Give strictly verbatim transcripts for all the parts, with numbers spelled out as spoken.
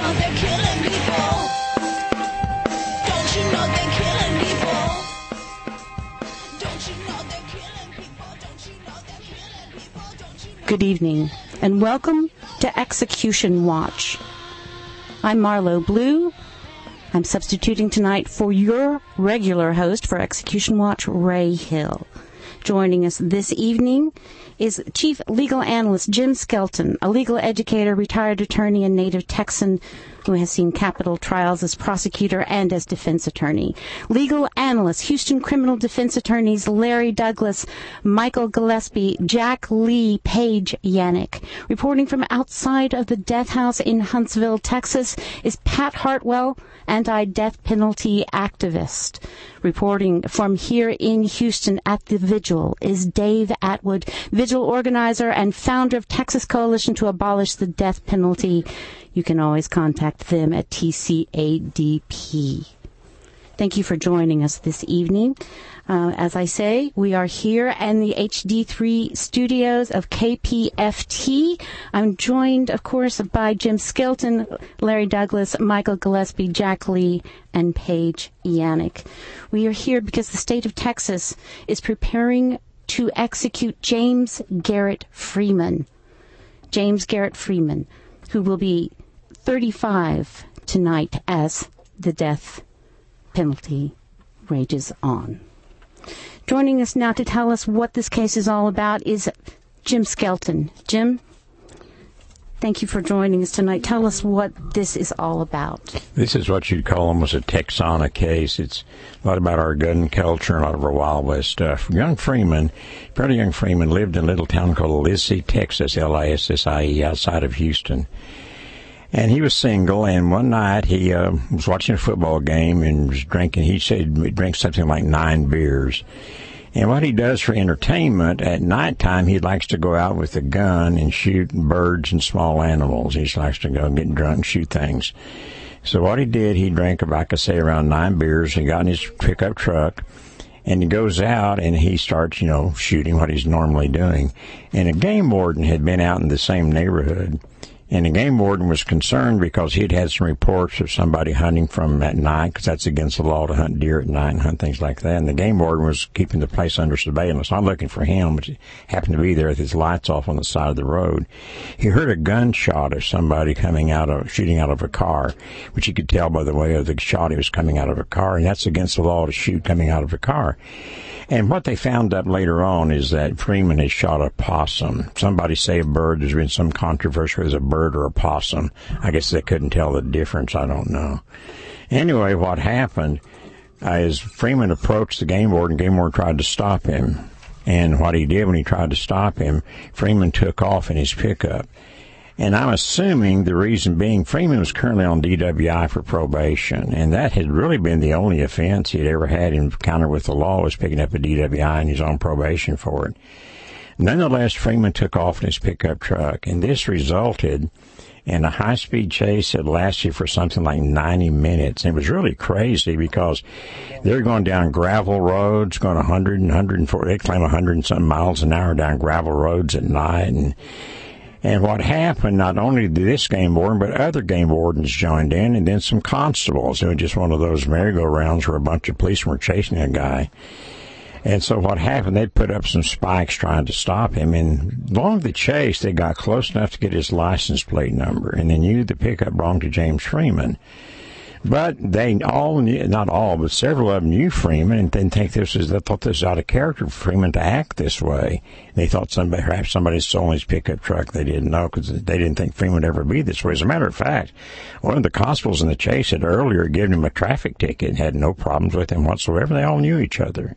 know they're killing people? Don't you know they're killing people? Don't you know they're killing people? Don't you know they're killing people? Don't you know? Good evening, and welcome to Execution Watch. I'm Marlo Blue. I'm substituting tonight for your regular host for Execution Watch, Ray Hill. Joining us this evening is Chief Legal Analyst Jim Skelton, a legal educator, retired attorney, and native Texan who has seen capital trials as prosecutor and as defense attorney. Legal analyst, Houston criminal defense attorneys Larry Douglas, Michael Gillespie, Jack Lee, Paige Yannick. Reporting from outside of the death house in Huntsville, Texas, is Pat Hartwell, anti-death penalty activist. Reporting from here in Houston at the Vigil is Dave Atwood, Vigil organizer and founder of Texas Coalition to Abolish the Death Penalty. You can always contact them at T C A D P. Thank you for joining us this evening. Uh, as I say, we are here in the H D three studios of K P F T. I'm joined, of course, by Jim Skelton, Larry Douglas, Michael Gillespie, Jack Lee, and Paige Yannick. We are here because the state of Texas is preparing to execute James Garrett Freeman. James Garrett Freeman, who will be thirty-five tonight as the death penalty rages on. Joining us now to tell us what this case is all about is Jim Skelton. Jim, thank you for joining us tonight. Tell us what this is all about. This is what you'd call almost a Texana case. It's a lot about our gun culture and a lot of our Wild West stuff. Young Freeman, fairly young Freeman, lived in a little town called Lissy, Texas, L I S S I E, outside of Houston. And he was single, and one night he uh, was watching a football game and was drinking. He said he drinks something like nine beers. And what he does for entertainment, at nighttime, he likes to go out with a gun and shoot birds and small animals. He just likes to go and get drunk and shoot things. So what he did, he drank, like I say, around nine beers. He got in his pickup truck, and he goes out and he starts, you know, shooting what he's normally doing. And a game warden had been out in the same neighborhood. And the game warden was concerned because he'd had some reports of somebody hunting from him at night, because that's against the law to hunt deer at night and hunt things like that. And the game warden was keeping the place under surveillance. I'm looking for him, but he happened to be there with his lights off on the side of the road. He heard a gunshot of somebody coming out of, shooting out of a car, which he could tell by the way of the shot. He was coming out of a car, and that's against the law to shoot coming out of a car. And what they found out later on is that Freeman had shot a possum. Somebody say a bird. There's been some controversy whether it was a bird or a possum. I guess they couldn't tell the difference. I don't know. Anyway, what happened uh, is Freeman approached the game warden. Game warden tried to stop him. And what he did when he tried to stop him, Freeman took off in his pickup. And I'm assuming the reason being Freeman was currently on D W I for probation, and that had really been the only offense he had ever had in encounter with the law, was picking up a D W I, and he's on probation for it. Nonetheless, Freeman took off in his pickup truck, and this resulted in a high-speed chase that lasted for something like ninety minutes. And it was really crazy because they were going down gravel roads, going one hundred and one hundred forty, they claim one hundred and something miles an hour down gravel roads at night, and And what happened, not only did this game warden, but other game wardens joined in, and then some constables. It was just one of those merry-go-rounds where a bunch of policemen were chasing a guy. And so what happened, they'd put up some spikes trying to stop him. And along the chase, they got close enough to get his license plate number, and they knew the pickup belonged to James Freeman. But they all knew, not all, but several of them knew Freeman and didn't think this was, they thought this was out of character for Freeman to act this way. They thought somebody, perhaps somebody had stolen his pickup truck. They didn't know, because they didn't think Freeman would ever be this way. As a matter of fact, one of the constables in the chase had earlier given him a traffic ticket and had no problems with him whatsoever. They all knew each other.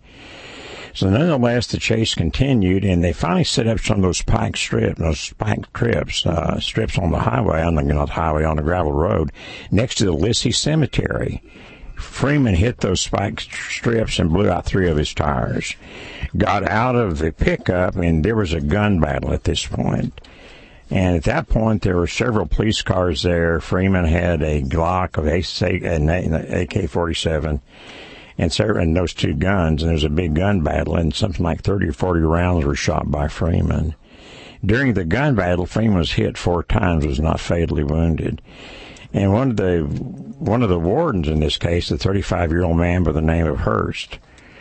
So nonetheless, the chase continued, and they finally set up some of those spike strips, those spike strips, uh, strips on the highway, on the, not highway, on the gravel road, next to the Lissy Cemetery. Freeman hit those spike strips and blew out three of his tires. Got out of the pickup, and there was a gun battle at this point. And at that point, there were several police cars there. Freeman had a Glock, an A K forty-seven. And, and those two guns, and there was a big gun battle, and something like thirty or forty rounds were shot by Freeman. During the gun battle, Freeman was hit four times, was not fatally wounded. And one of the one of the wardens in this case, a thirty-five-year-old man by the name of Hurst,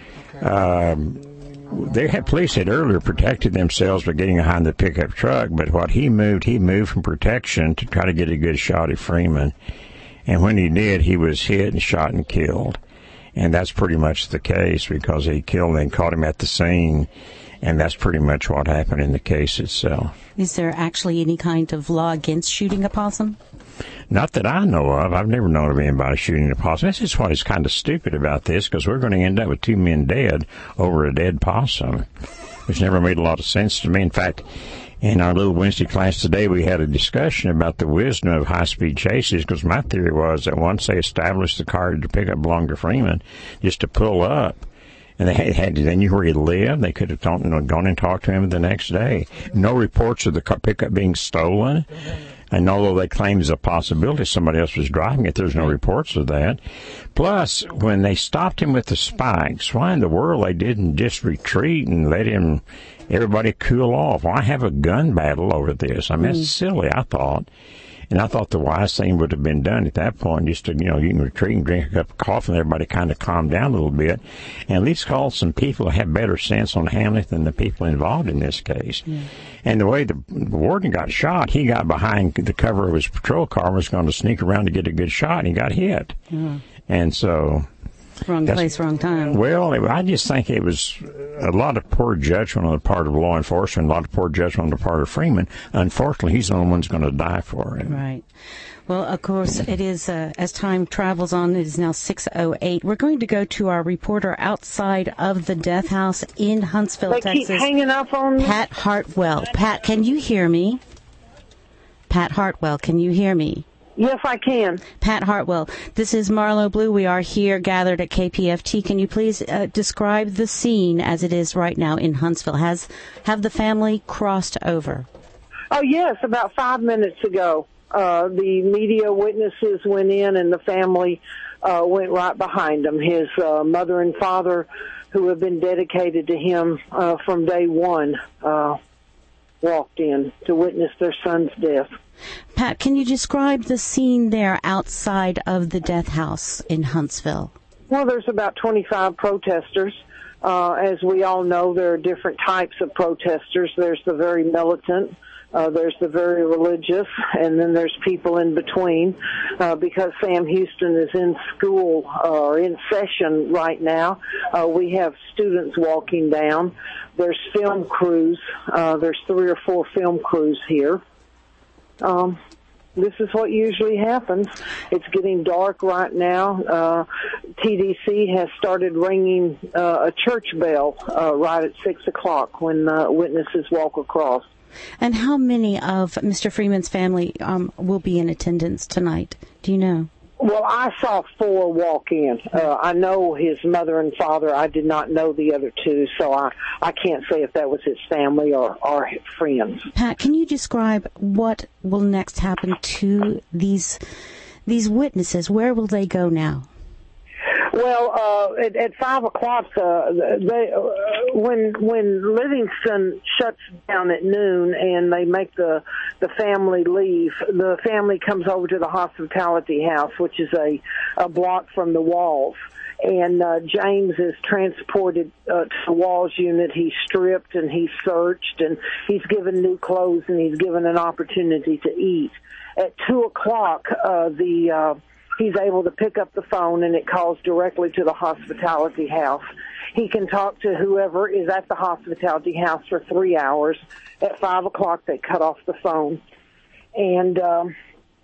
um, they had police had earlier protected themselves by getting behind the pickup truck, but what he moved, he moved from protection to try to get a good shot at Freeman. And when he did, he was hit and shot and killed. And that's pretty much the case because he killed and caught him at the scene. And that's pretty much what happened in the case itself. Is there actually any kind of law against shooting a possum? Not that I know of. I've never known of anybody shooting a possum. This is what is kind of stupid about this, because we're going to end up with two men dead over a dead possum, which never made a lot of sense to me. In fact, in our little Wednesday class today, we had a discussion about the wisdom of high-speed chases, because my theory was that once they established the car to pick up belonged to Freeman, just to pull up, and they had, had they knew where he lived. They could have gone, you know, gone and talked to him the next day. No reports of the car pickup being stolen. And although they claim there's a possibility somebody else was driving it, there's no reports of that. Plus, when they stopped him with the spikes, why in the world they didn't just retreat and let him, everybody cool off? Why have a gun battle over this? I mean, mm. it's silly, I thought. And I thought the wise thing would have been done at that point, just to, you know, you can retreat and drink a cup of coffee and everybody kind of calm down a little bit. And at least call some people who have better sense on handling than the people involved in this case. Yeah. And the way the, the warden got shot, he got behind the cover of his patrol car and was going to sneak around to get a good shot, and he got hit. Yeah. And so... Wrong place, wrong time. Well, I just think it was a lot of poor judgment on the part of law enforcement, a lot of poor judgment on the part of Freeman. Unfortunately, he's the only one who's going to die for it. Right. Well, of course, it is, uh, as time travels on, it is now six oh eight. We're going to go to our reporter outside of the death house in Huntsville, they Texas. Keep hanging up on me. Pat Hartwell. Pat, can you hear me? Pat Hartwell, can you hear me? Yes, I can. Pat Hartwell, this is Marlo Blue. We are here gathered at K P F T. Can you please uh, describe the scene as it is right now in Huntsville? Has have the family crossed over? Oh, yes, about five minutes ago. Uh, the media witnesses went in and the family uh, went right behind them. His uh, mother and father, who have been dedicated to him uh, from day one, uh, walked in to witness their son's death. Pat, can you describe the scene there outside of the death house in Huntsville? Well, there's about twenty-five protesters. Uh, as we all know, there are different types of protesters. There's the very militant, uh, there's the very religious, and then there's people in between. Uh, because Sam Houston is in school uh, or in session right now, uh, we have students walking down. There's film crews. Uh, there's three or four film crews here. Um, this is what usually happens. It's getting dark right now. Uh, T D C has started ringing uh, a church bell uh, right at six o'clock when uh, witnesses walk across. And how many of Mister Freeman's family um, will be in attendance tonight? Do you know? Well, I saw four walk in. Uh, I know his mother and father. I did not know the other two, so I, I can't say if that was his family or, or his friends. Pat, can you describe what will next happen to these these witnesses? Where will they go now? Well, uh, at, at five o'clock, uh, they, uh, when when Livingston shuts down at noon and they make the the family leave, the family comes over to the hospitality house, which is a, a block from the Walls. And uh, James is transported uh, to the Walls unit. He's stripped and he's searched and he's given new clothes and he's given an opportunity to eat. At two o'clock, uh, the uh, he's able to pick up the phone and it calls directly to the hospitality house. He can talk to whoever is at the hospitality house for three hours. At five o'clock, they cut off the phone. And um,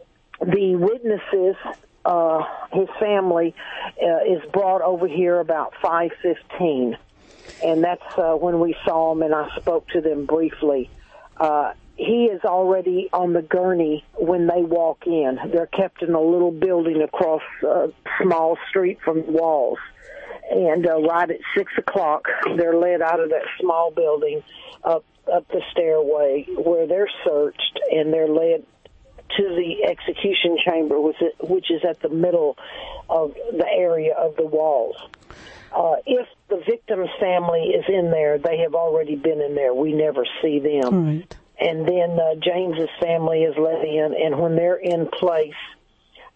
the witnesses, uh, his family, uh, is brought over here about five fifteen. And that's uh, when we saw him, and I spoke to them briefly. Uh, he is already on the gurney when they walk in. They're kept in a little building across a small street from the Walls. And uh, right at six o'clock, they're led out of that small building up up the stairway where they're searched, and they're led to the execution chamber, which is, which is at the middle of the area of the Walls. Uh, if the victim's family is in there, they have already been in there. We never see them. Right. And then uh, James's family is let in, and when they're in place,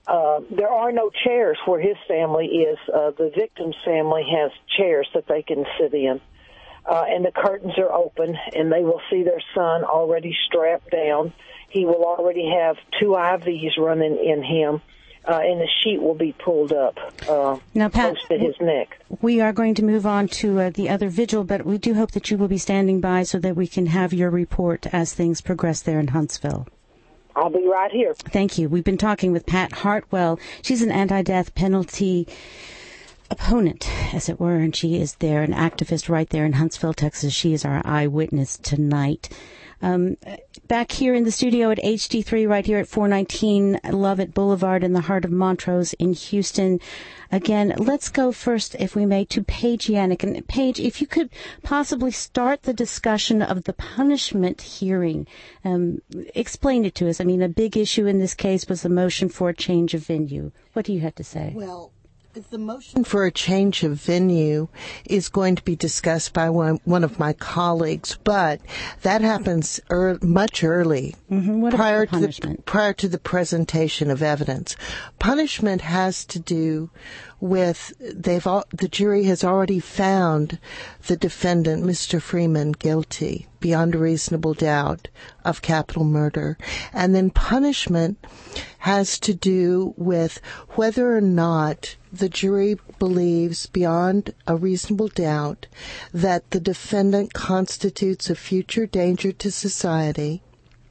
Uh, there are no chairs where his family is. Uh, the victim's family has chairs that they can sit in. Uh, and the curtains are open, and they will see their son already strapped down. He will already have two I Vs running in him, uh, and the sheet will be pulled up uh, now, Pat, close to his neck. We are going to move on to uh, the other vigil, but we do hope that you will be standing by so that we can have your report as things progress there in Huntsville. I'll be right here. Thank you. We've been talking with Pat Hartwell. She's an anti-death penalty opponent, as it were, and she is there, an activist right there in Huntsville, Texas. She is our eyewitness tonight. Um, back here in the studio at H D three, right here at four nineteen Lovett Boulevard in the heart of Montrose in Houston. Again, let's go first, if we may, to Paige Yannick. And Paige, if you could possibly start the discussion of the punishment hearing. Um, explain it to us. I mean, a big issue in this case was the motion for a change of venue. What do you have to say? Well, the motion for a change of venue is going to be discussed by one, one of my colleagues, but that happens er, much early, mm-hmm. What prior about the punishment? to the, prior to the presentation of evidence. Punishment has to do with they've all, the jury has already found the defendant, Mister Freeman, guilty beyond a reasonable doubt of capital murder, and then punishment has to do with whether or not the jury believes beyond a reasonable doubt that the defendant constitutes a future danger to society.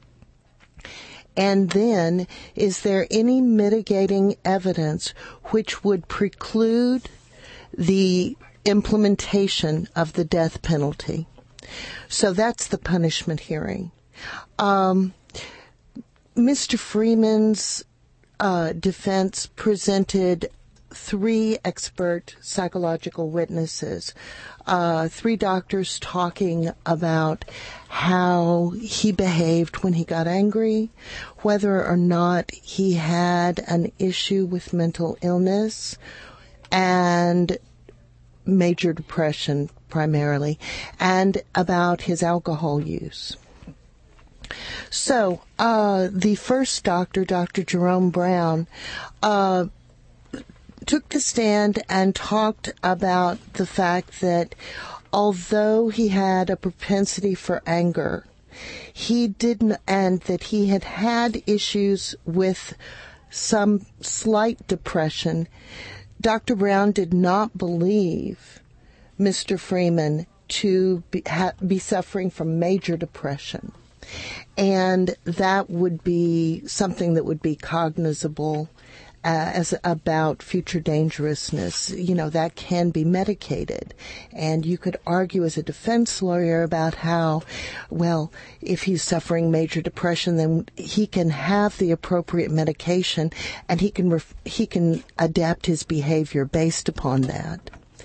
And then, is there any mitigating evidence which would preclude the implementation of the death penalty? So that's the punishment hearing. Um, Mister Freeman's uh, defense presented three expert psychological witnesses, uh, three doctors talking about how he behaved when he got angry, whether or not he had an issue with mental illness and major depression primarily, and about his alcohol use. So, uh, the first doctor, Doctor Jerome Brown, uh, took the stand and talked about the fact that although he had a propensity for anger, he didn't, and that he had had issues with some slight depression, Doctor Brown did not believe Mister Freeman to be, ha, be suffering from major depression. And that would be something that would be cognizable Uh, as about future dangerousness. You know, that can be medicated. And you could argue as a defense lawyer about how, well, if he's suffering major depression, then he can have the appropriate medication and he can ref- he can adapt his behavior based upon that.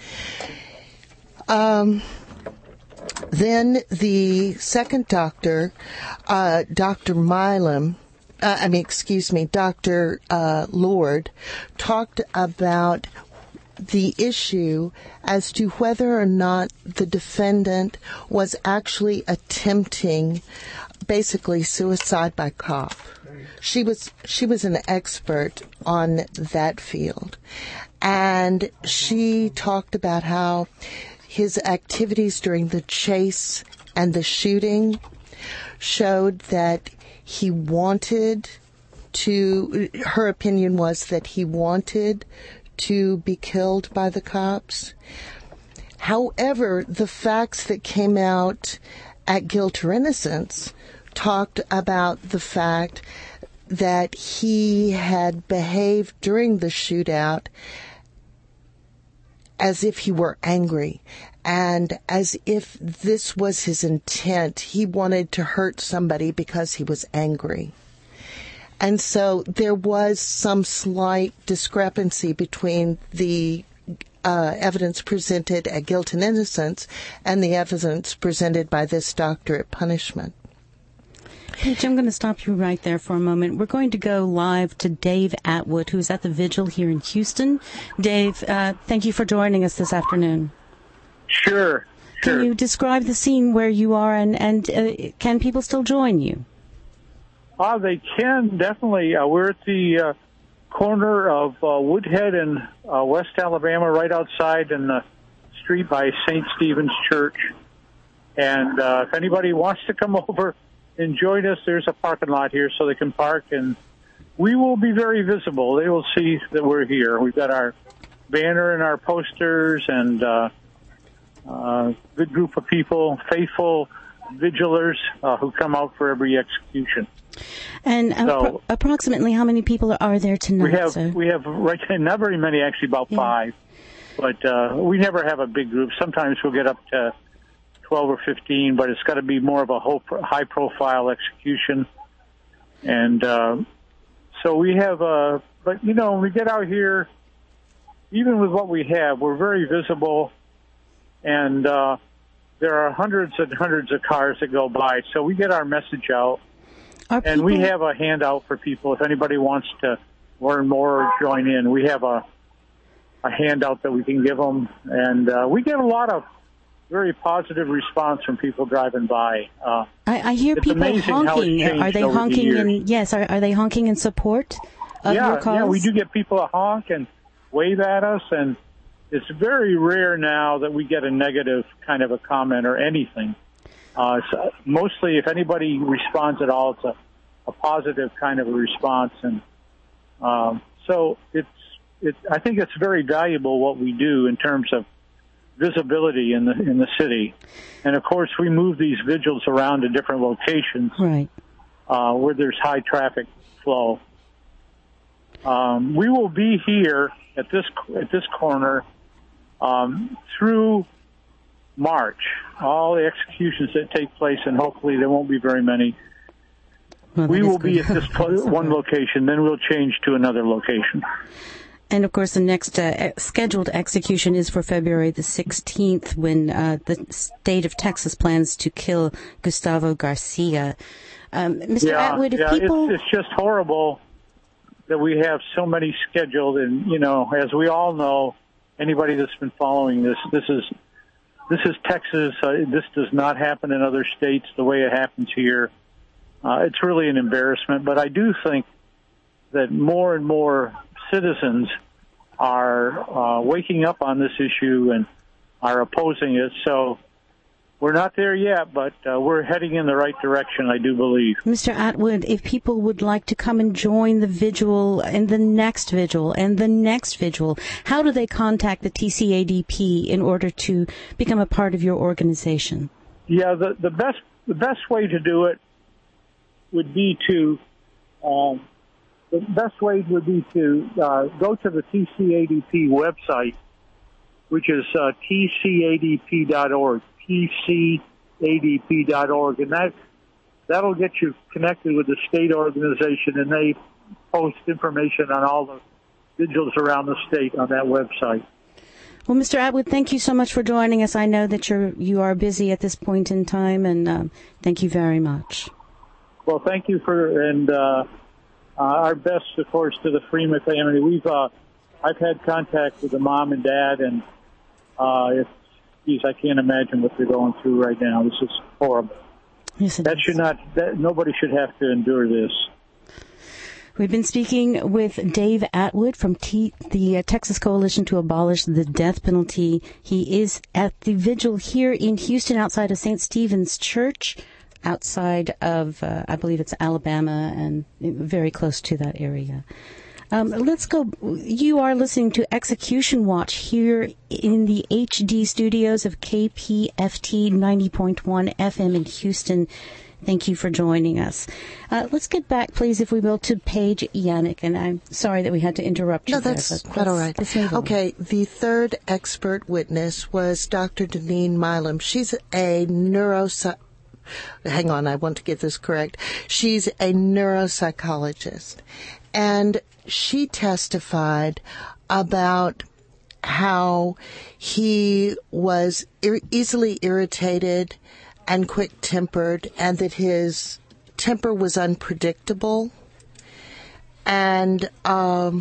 Um, then the second doctor, uh, Doctor Milam, Uh, I mean, excuse me, Doctor Uh, Lord, talked about the issue as to whether or not the defendant was actually attempting basically suicide by cop. She was she was an expert on that field, and she talked about how his activities during the chase and the shooting showed that he wanted to, her opinion was that he wanted to be killed by the cops. However, the facts that came out at Guilt or Innocence talked about the fact that he had behaved during the shootout as if he were angry and as if this was his intent. He wanted to hurt somebody because he was angry. And so there was some slight discrepancy between the uh, evidence presented at Guilt and Innocence and the evidence presented by this doctor at punishment. Paige, I'm going to stop you right there for a moment. We're going to go live to Dave Atwood, who's at the vigil here in Houston. Dave, uh, thank you for joining us this afternoon. Sure. Can sure. you describe the scene where you are, and, and uh, can people still join you? Uh, they can, definitely. Uh, we're at the uh, corner of uh, Woodhead and uh, West Alabama, right outside in the street by Saint Stephen's Church. And uh, if anybody wants to come over and join us, there's a parking lot here so they can park, and we will be very visible. They will see that we're here. We've got our banner and our posters, and uh, uh, good group of people, faithful vigilers uh, who come out for every execution. And uh, So- appro- approximately how many people are there tonight, We have sir? we have right not very many, actually, about Yeah. five, but uh, we never have a big group. Sometimes we'll get up to twelve or fifteen, but it's got to be more of a high profile execution. And uh, so we have, uh, but you know, when we get out here, even with what we have, we're very visible, and uh, there are hundreds and hundreds of cars that go by. So we get our message out. Are And we people- have a handout for people if anybody wants to learn more or join in. We have a a handout that we can give them, and uh, we get a lot of very positive response from people driving by. Uh, I, I hear It's people amazing how it's honking. changed Are they over the honking years. in? Yes. Are, are they honking in support of yeah, your cause? yeah, we do get people to honk and wave at us, and it's very rare now that we get a negative kind of a comment or anything. Uh, so mostly, if anybody responds at all, it's a, a positive kind of a response, and um, so it's it. I think it's very valuable what we do in terms of visibility in the in the city, and of course, we move these vigils around to different locations Right. uh, where there's high traffic flow. Um, we will be here at this at this corner um, through March. All the executions that take place, and hopefully there won't be very many. Well, We that is will be good. at this po- one location, then we'll change to another location. And of course, the next uh, scheduled execution is for February the sixteenth, when uh, the state of Texas plans to kill Gustavo Garcia. Um, Mister Yeah, Atwood, if yeah, people, it's, it's just horrible that we have so many scheduled, and you know, as we all know, anybody that's been following this, this is this is Texas. Uh, this does not happen in other states the way it happens here. Uh, it's really an embarrassment, but I do think that more and more citizens are uh, waking up on this issue and are opposing it. So we're not there yet, but uh, we're heading in the right direction, I do believe. Mister Atwood, if people would like to come and join the vigil and the next vigil and the next vigil, how do they contact the T C A D P in order to become a part of your organization? Yeah, the, the best the best way to do it would be to um, the best way would be to uh, go to the T C A D P website, which is uh, T C A D P dot org, T C A D P dot org, and that that'll get you connected with the state organization, and they post information on all the vigils around the state on that website. Well, Mister Atwood, thank you so much for joining us. I know that you're you are busy at this point in time, and um, thank you very much. Well, thank you for, and uh, uh, our best, of course, to the Freeman family. We've, uh, I've had contact with the mom and dad, and uh, it's, geez, I can't imagine what they're going through right now. This is horrible. Yes, it That is. should not, that, nobody should have to endure this. We've been speaking with Dave Atwood from T- the uh, Texas Coalition to Abolish the Death Penalty. He is at the vigil here in Houston outside of Saint Stephen's Church, outside of, uh, I believe it's Alabama, and very close to that area. Um, let's go. You are listening to Execution Watch here in the H D studios of K P F T ninety point one F M in Houston. Thank you for joining us. Uh, let's get back, please, if we will, to Paige Yannick. And I'm sorry that we had to interrupt you. No, that's there, but quite all right. let's move on. Okay, the third expert witness was Doctor Deneen Milam. She's a neuropsy... Hang on, I want to get this correct. She's a neuropsychologist. And she testified about how he was ir- easily irritated and quick-tempered, and that his temper was unpredictable. And um,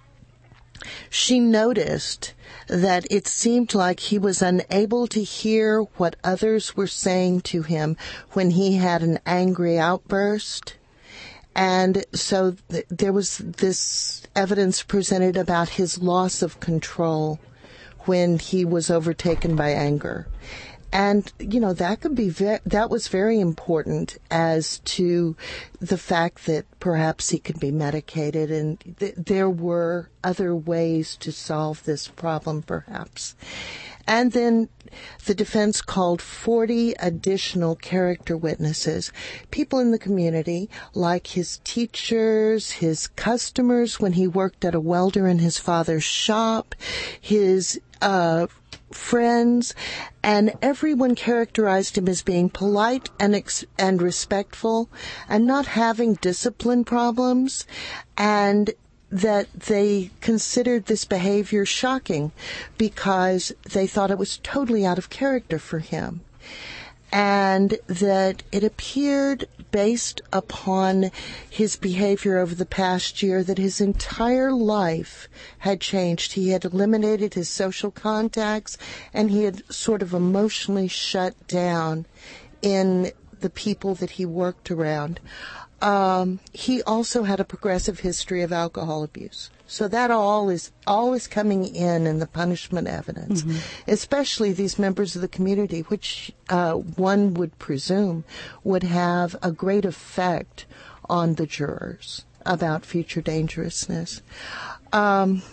she noticed that it seemed like he was unable to hear what others were saying to him when he had an angry outburst. And so th- there was this evidence presented about his loss of control when he was overtaken by anger. And, you know, that could be, ve- that was very important as to the fact that perhaps he could be medicated, and th- there were other ways to solve this problem, perhaps. And then the defense called forty additional character witnesses, people in the community, like his teachers, his customers when he worked at a welder in his father's shop, his uh friends, and everyone characterized him as being polite and ex- and respectful and not having discipline problems, and that they considered this behavior shocking because they thought it was totally out of character for him. And that it appeared, based upon his behavior over the past year, that his entire life had changed. He had eliminated his social contacts, and he had sort of emotionally shut down in the people that he worked around. Um, he also had a progressive history of alcohol abuse. So that all is all is coming in in the punishment evidence, mm-hmm. especially these members of the community, which uh, one would presume would have a great effect on the jurors about future dangerousness. Um,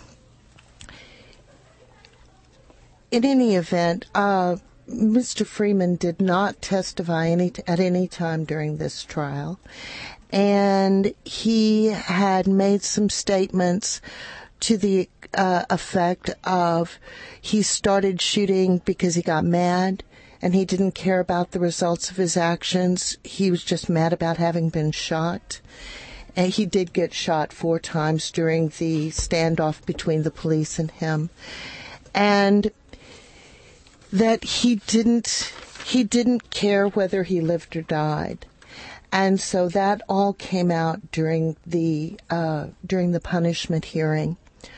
in any event, uh, Mister Freeman did not testify any t- at any time during this trial. And he had made some statements to the uh, effect of he started shooting because he got mad and he didn't care about the results of his actions. He was just mad about having been shot. And he did get shot four times during the standoff between the police and him. And that he didn't he didn't care whether he lived or died. And so that all came out during the uh, during the punishment hearing.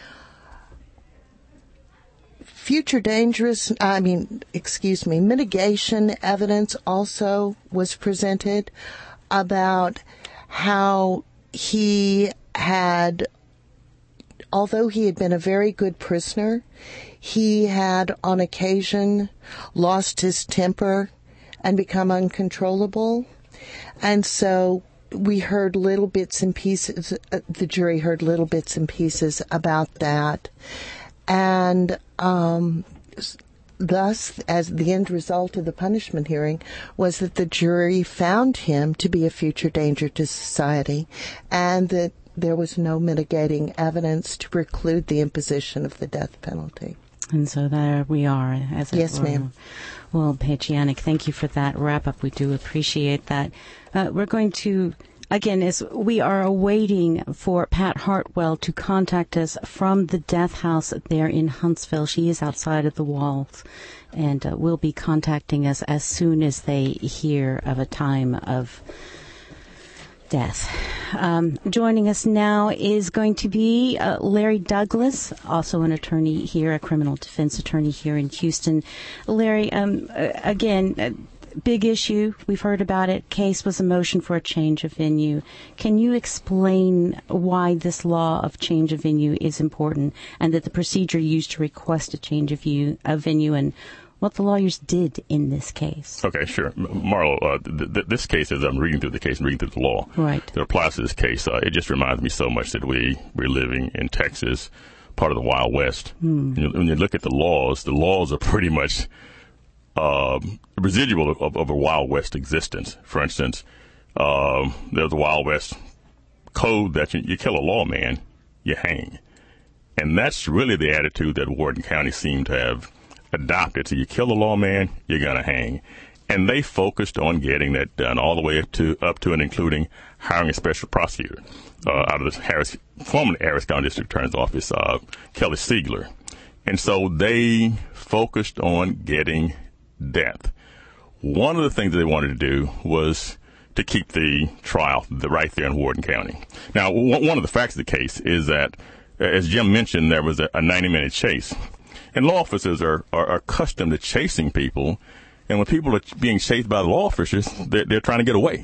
Future dangerous, I mean, excuse me, mitigation evidence also was presented about how he had, although he had been a very good prisoner, he had on occasion lost his temper and become uncontrollable. And so we heard little bits and pieces, uh, the jury heard little bits and pieces about that. And um, thus, as the end result of the punishment hearing was that the jury found him to be a future danger to society, and that there was no mitigating evidence to preclude the imposition of the death penalty. And so there we are. As it yes, were. ma'am. Well, Paige Yannick, thank you for that wrap-up. We do appreciate that. Uh, we're going to, again, as we are awaiting for Pat Hartwell to contact us from the death house there in Huntsville. She is outside of the walls, and uh, will be contacting us as soon as they hear of a time of death. Um, joining us now is going to be uh, Larry Douglas, also an attorney here, a criminal defense attorney here in Houston. Larry, um, uh, again, uh, big issue. We've heard about it. Case was a motion for a change of venue. Can you explain why this law of change of venue is important, and that the procedure used to request a change of, view, of venue, and what the lawyers did in this case? Okay, sure. Marlo, uh, th- th- this case, as I'm reading through the case and reading through the law right. that applies to this case, uh, it just reminds me so much that we, we're living in Texas, part of the Wild West. Mm. You know, when you look at the laws, the laws are pretty much um, residual of, of, of a Wild West existence. For instance, um, there's a Wild West code that you, you kill a lawman, you hang. And that's really the attitude that Wharton County seemed to have adopted. So you kill a lawman, you're going to hang. And they focused on getting that done all the way up to up to and including hiring a special prosecutor uh, out of the Harris, former Harris County District Attorney's Office, uh, Kelly Siegler. And so they focused on getting death. One of the things that they wanted to do was to keep the trial the, right there in Wharton County. Now, w- one of the facts of the case is that, as Jim mentioned, there was a ninety-minute chase. And law officers are, are, are accustomed to chasing people. And when people are being chased by the law officers, they're, they're trying to get away.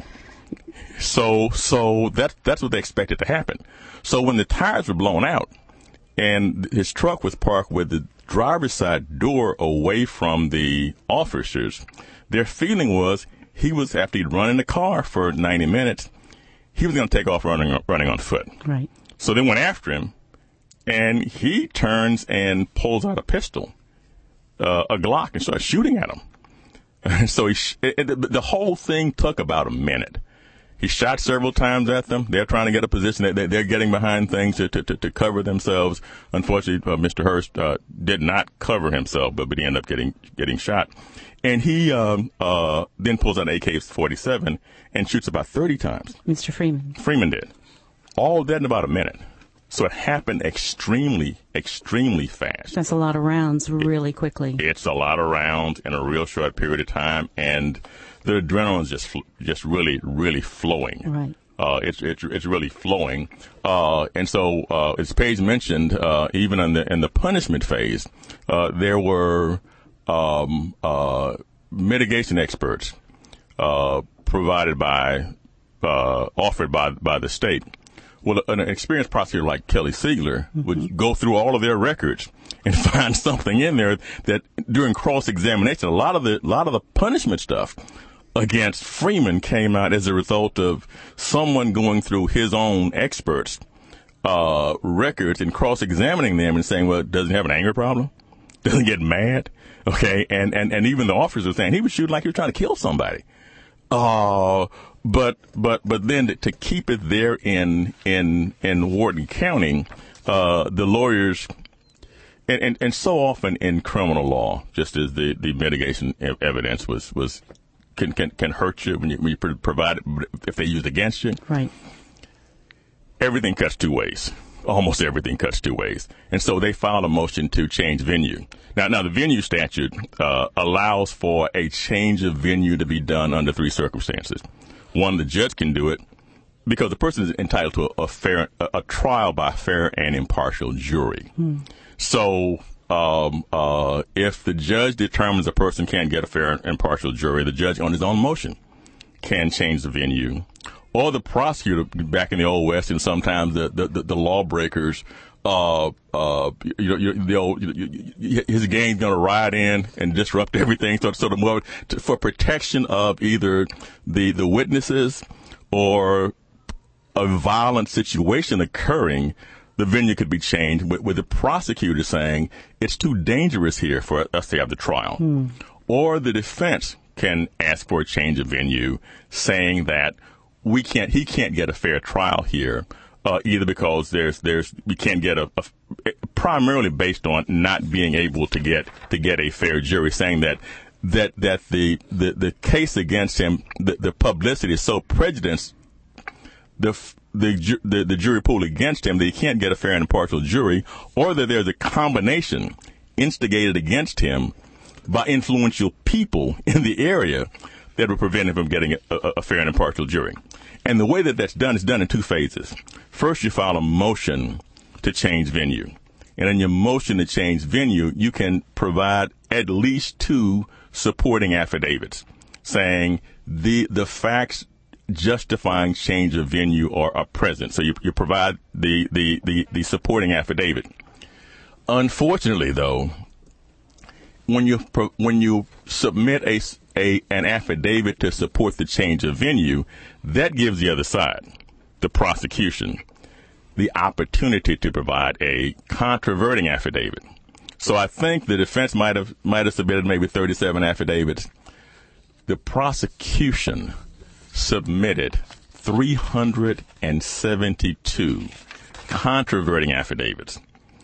So, so that, that's what they expected to happen. So when the tires were blown out and his truck was parked with the driver's side door away from the officers, their feeling was he was, after he'd run in the car for ninety minutes, he was going to take off running, running on foot. Right. So they went after him, and he turns and pulls out a pistol, uh, a Glock, and starts shooting at him. And so he sh- it, it, the whole thing took about a minute. He shot several times at them. They're trying to get a position that they, they're getting behind things to, to, to, to cover themselves. Unfortunately, uh, Mister Hurst uh, did not cover himself, but, but he ended up getting getting shot. And he um, uh, then pulls out an A K forty-seven and shoots about thirty times. Mister Freeman. Freeman did. All that in about a minute. So it happened extremely, extremely fast. That's a lot of rounds really quickly. It's a lot of rounds in a real short period of time, and the adrenaline's just just really, really flowing. Right. Uh, it's it's it's really flowing, uh, and so uh, as Paige mentioned, uh, even in the in the punishment phase, uh, there were um, uh, mitigation experts uh, provided by uh, offered by by the state. Well, an experienced prosecutor like Kelly Siegler mm-hmm. would go through all of their records and find something in there that during cross-examination, a lot of the a lot of the punishment stuff against Freeman came out as a result of someone going through his own experts' uh, records and cross-examining them and saying, well, doesn't he have an anger problem? Doesn't get mad? Okay. And, and, and even the officers were saying he was shooting like he was trying to kill somebody. Uh, but, but, but then to, to keep it there in, in, in Wharton County, uh, the lawyers, and, and, and so often in criminal law, just as the, the mitigation evidence was, was, Can, can can hurt you when you, when you provide it, if they use it against you. Right. Everything cuts two ways. Almost everything cuts two ways. And so they filed a motion to change venue. Now, now the venue statute uh, allows for a change of venue to be done under three circumstances. One, the judge can do it because the person is entitled to a, a fair a, a trial by fair and impartial jury. Hmm. So. Um, uh, if the judge determines a person can't get a fair and impartial jury, the judge on his own motion can change the venue. Or the prosecutor back in the Old West, and sometimes the, the, the, the lawbreakers, uh, uh, you know, you, the old, you, you, his gang's going to ride in and disrupt everything. So, sort of more to, for protection of either the, the witnesses or a violent situation occurring, the venue could be changed with, with the prosecutor saying it's too dangerous here for us to have the trial. Hmm. Or the defense can ask for a change of venue, saying that we can't, he can't get a fair trial here, uh, either because there's, there's, we can't get a, a, primarily based on not being able to get, to get a fair jury, saying that, that, that the, the, the case against him, the, the publicity is so prejudiced, the, The, the the jury pool against him that he can't get a fair and impartial jury, or that there's a combination instigated against him by influential people in the area that would prevent him from getting a, a, a fair and impartial jury. And the way that that's done is done in two phases. First, you file a motion to change venue. And in your motion to change venue, you can provide at least two supporting affidavits saying the the facts justifying change of venue are, are present. So you, you provide the, the, the, the supporting affidavit. Unfortunately, though, when you when you submit a, a an affidavit to support the change of venue, that gives the other side, the prosecution, the opportunity to provide a controverting affidavit. So I think the defense might have might have submitted maybe thirty-seven affidavits. The prosecution submitted three hundred seventy-two controverting affidavits.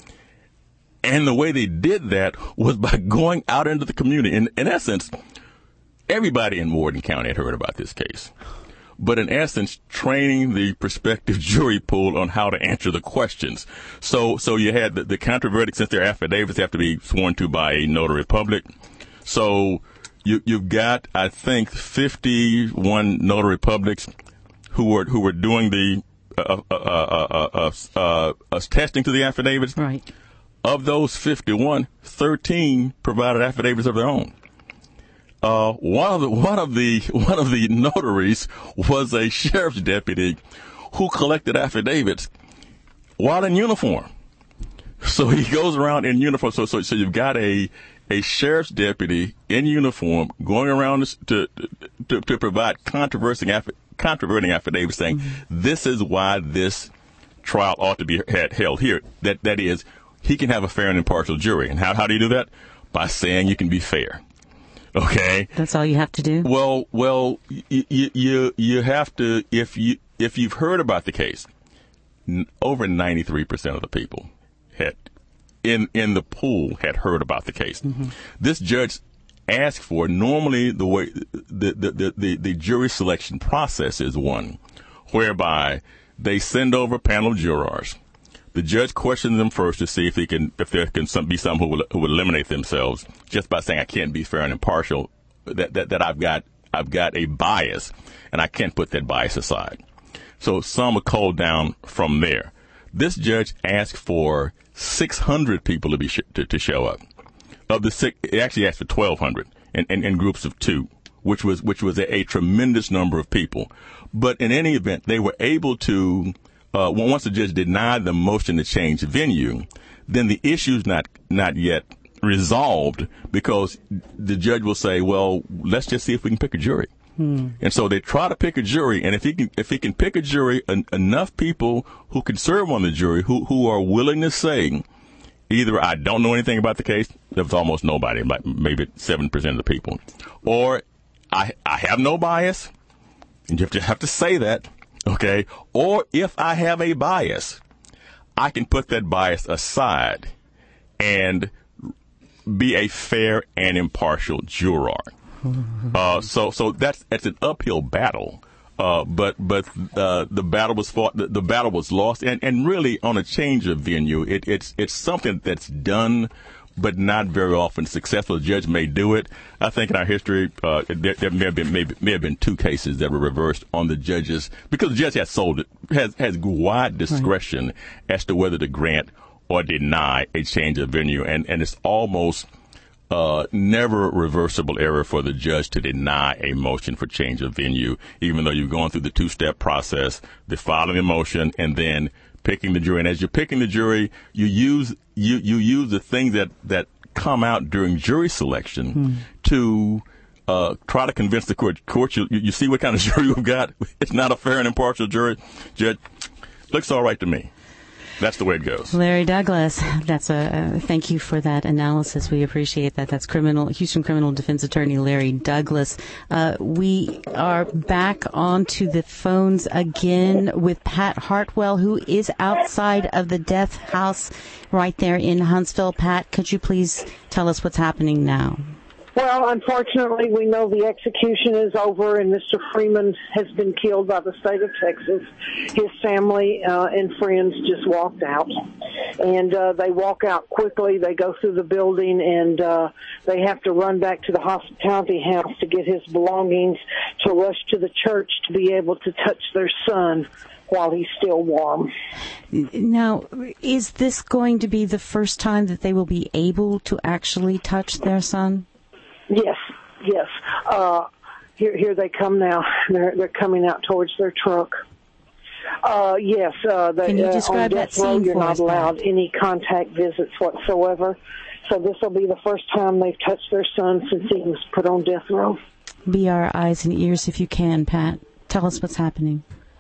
And the way they did that was by going out into the community. In, in essence, everybody in Wharton County had heard about this case. But in essence, training the prospective jury pool on how to answer the questions. So so you had the, the controverting, since their affidavits have to be sworn to by a notary public. So You, you've got, I think, fifty-one notary publics who were who were doing the uh, uh, uh, uh, uh, uh, testing to the affidavits. Right. Of those fifty-one, thirteen provided affidavits of their own. uh, one of the one of the one of the notaries was a sheriff's deputy who collected affidavits while in uniform. So he goes around in uniform. So so so you've got a a sheriff's deputy in uniform going around to to, to provide controversing affi- controverting affidavits saying mm-hmm. this is why this trial ought to be had, held here. That that is, he can have a fair and impartial jury. And how how do you do that? By saying you can be fair. Okay. That's all you have to do. Well, well, you you you have to if you if you've heard about the case, n- over ninety-three percent of the people had in in the pool had heard about the case. Mm-hmm. This judge asked for normally the way the the, the the the jury selection process is one whereby they send over a panel of jurors. The judge questions them first to see if he can, if there can some, be some who will, who will eliminate themselves just by saying I can't be fair and impartial. That, that that I've got I've got a bias and I can't put that bias aside. So some are called down from there. This judge asked for six hundred people to be sh- to, to show up. Of the six, he actually asked for twelve hundred in, in, in groups of two, which was which was a, a tremendous number of people. But in any event, they were able to. Uh, once the judge denied the motion to change venue, then the issue's not not yet resolved because the judge will say, "Well, let's just see if we can pick a jury." Hmm. And so they try to pick a jury, and if he can if he can pick a jury, en- enough people who can serve on the jury who who are willing to say, either I don't know anything about the case, there was almost nobody, like maybe seven percent of the people, or I I have no bias, and you have to have to say that. Okay, or if I have a bias, I can put that bias aside and be a fair and impartial juror. Uh, so, so that's that's an uphill battle. Uh, but but uh, the battle was fought. The, the battle was lost, and, and really on a change of venue, it, it's it's something that's done, but not very often successful. A judge may do it. I think in our history, uh, there, there may have been maybe may have been two cases that were reversed on the judges because the judge has sold it has has wide discretion right. as to whether to grant or deny a change of venue, and and it's almost uh, never reversible error for the judge to deny a motion for change of venue, even though you're going through the two-step process, the filing the motion, and then picking the jury. And as you're picking the jury, you use you, you use the things that, that come out during jury selection hmm. to uh, try to convince the court. Court, you, you see what kind of jury we've got? It's not a fair and impartial jury. Judge, looks all right to me. That's the way it goes. Larry Douglas, that's a uh, thank you for that analysis. We appreciate that. That's criminal Houston criminal defense attorney Larry Douglas. Uh, we are back onto the phones again with Pat Hartwell, who is outside of the death house right there in Huntsville. Pat, could you please tell us what's happening now? Well, unfortunately, we know the execution is over, and Mister Freeman has been killed by the state of Texas. His family uh, and friends just walked out, and uh, they walk out quickly. They go through the building, and uh, they have to run back to the hospitality house to get his belongings, to rush to the church to be able to touch their son while he's still warm. Now, is this going to be the first time that they will be able to actually touch their son? Yes, yes. Uh, here, here they come now. They're they're coming out towards their truck. Uh, yes, uh, they, Can you uh, describe on that death row, scene you're for not us, allowed Pat? any contact visits whatsoever. So this will be the first time they've touched their son since he was put on death row. Be our eyes and ears if you can, Pat. Tell us what's happening.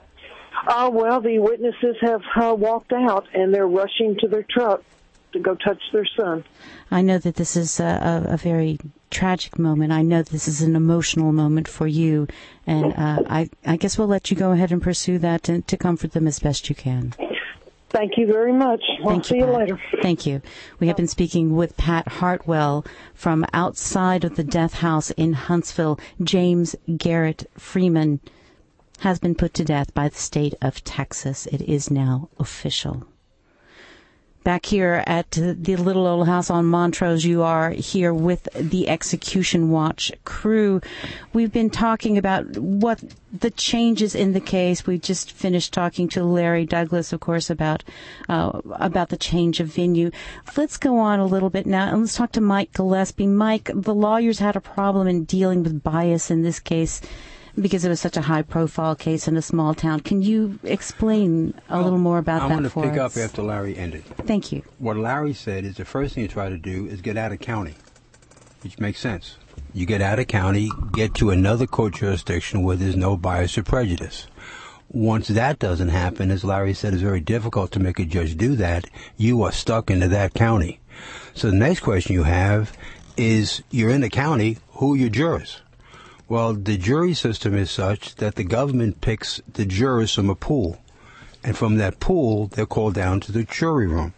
Uh, well, the witnesses have uh, walked out, and they're rushing to their truck to go touch their son. I know that this is a, a, a very tragic moment. I know this is an emotional moment for you, and uh, I, I guess we'll let you go ahead and pursue that to, to comfort them as best you can. Thank you very much. I'll Thank see you, you Pat. later. Thank you. We have been speaking with Pat Hartwell from outside of the death house in Huntsville. James Garrett Freeman has been put to death by the state of Texas. It is now official. Back here at the little old house on Montrose, you are here with the Execution Watch crew. We've been talking about what the changes in the case. We just finished talking to Larry Douglas, of course, about uh, about the change of venue. Let's go on a little bit now, and let's talk to Mike Gillespie. Mike, the lawyers had a problem in dealing with bias in this case because it was such a high-profile case in a small town. Can you explain a well, little more about I that want to for pick us? up after Larry ended. Thank you. What Larry said is the first thing you try to do is get out of county, which makes sense. You get out of county, get to another court jurisdiction where there's no bias or prejudice. Once that doesn't happen, as Larry said, it's very difficult to make a judge do that. You are stuck into that county. So the next question you have is, you're in the county, who are your jurors? Well, the jury system is such that the government picks the jurors from a pool. And from that pool, they're called down to the jury room.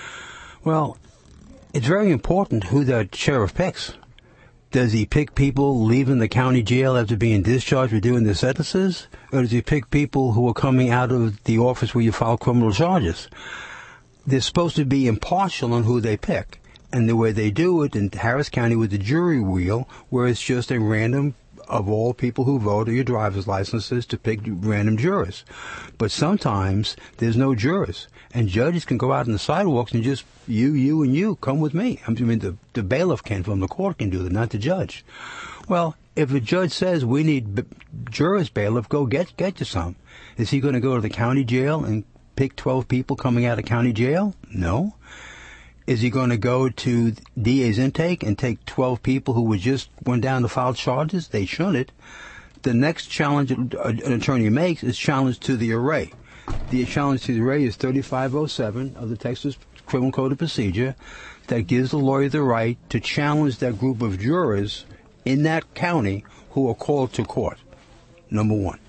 Well, it's very important who that sheriff picks. Does he pick people leaving the county jail after being discharged for doing their sentences? Or does he pick people who are coming out of the office where you file criminal charges? They're supposed to be impartial on who they pick. And the way they do it in Harris County with the jury wheel, where it's just a random of all people who vote or your driver's licenses to pick random jurors. But sometimes there's no jurors, and judges can go out on the sidewalks and just, you, you, and you, come with me. I mean, the, the bailiff can from the court can do that, not the judge. Well, if a judge says we need b- jurors, bailiff, go get get you some. Is he going to go to the county jail and pick twelve people coming out of county jail? No. Is he going to go to D A's intake and take twelve people who were just went down to file charges? They shouldn't. The next challenge an attorney makes is challenge to the array. The challenge to the array is thirty-five oh seven of the Texas Criminal Code of Procedure that gives the lawyer the right to challenge that group of jurors in that county who are called to court. Number one.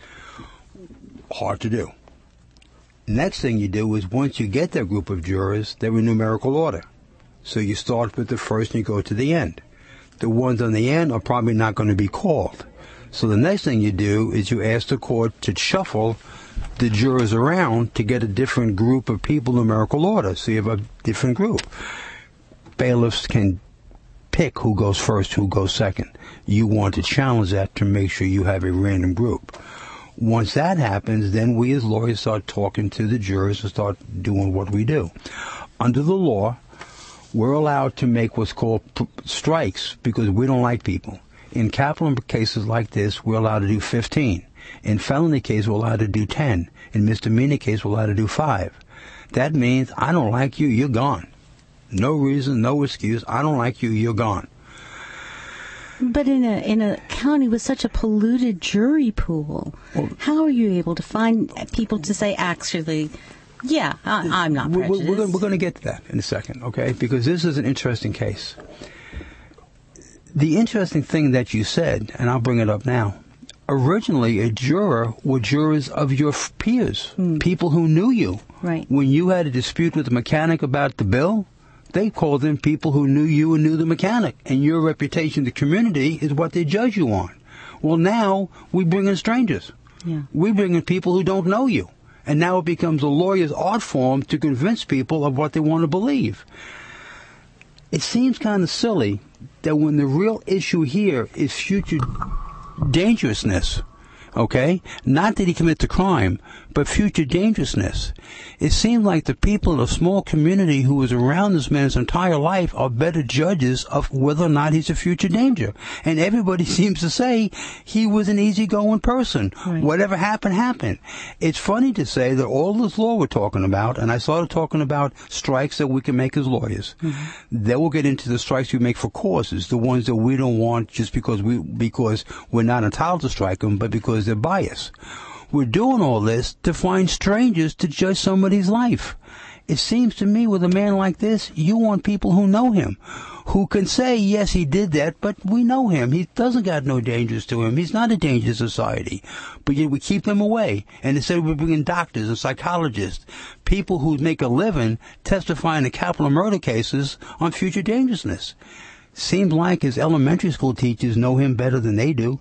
Hard to do. Next thing you do is once you get that group of jurors, they're in numerical order. So you start with the first and you go to the end. The ones on the end are probably not going to be called. So the next thing you do is you ask the court to shuffle the jurors around to get a different group of people in numerical order. So you have a different group. Bailiffs can pick who goes first, who goes second. You want to challenge that to make sure you have a random group. Once that happens, then we as lawyers start talking to the jurors and start doing what we do. Under the law, we're allowed to make what's called p- strikes because we don't like people. In capital cases like this, we're allowed to do fifteen. In felony case, we're allowed to do ten. In misdemeanor case, we're allowed to do five. That means I don't like you, you're gone. No reason, no excuse. I don't like you, you're gone. But in a in a county with such a polluted jury pool, well, how are you able to find people to say, actually, yeah, I, I'm not prejudiced? We're, we're, we're going to get to that in a second, okay? Because this is an interesting case. The interesting thing that you said, and I'll bring it up now, originally a juror were jurors of your peers, mm. people who knew you. Right. When you had a dispute with the mechanic about the bill, they called in people who knew you and knew the mechanic. And your reputation in the community is what they judge you on. Well, now we bring in strangers. Yeah. We bring in people who don't know you. And now it becomes a lawyer's art form to convince people of what they want to believe. It seems kind of silly that when the real issue here is future dangerousness, okay? Not that he commit the crime, but future dangerousness. It seemed like the people in a small community who was around this man his entire life are better judges of whether or not he's a future danger. And everybody seems to say he was an easygoing person. Right. Whatever happened, happened. It's funny to say that all this law we're talking about, and I started talking about strikes that we can make as lawyers. Mm-hmm. Then we'll get into the strikes we make for causes, the ones that we don't want just because we because we're not entitled to strike them, but because they're biased. We're doing all this to find strangers to judge somebody's life. It seems to me with a man like this, you want people who know him, who can say, yes, he did that, but we know him. He doesn't got no dangers to him. He's not a danger to society. But yet we keep them away. And instead we bring in doctors and psychologists, people who make a living testifying in capital murder cases on future dangerousness. Seems like his elementary school teachers know him better than they do.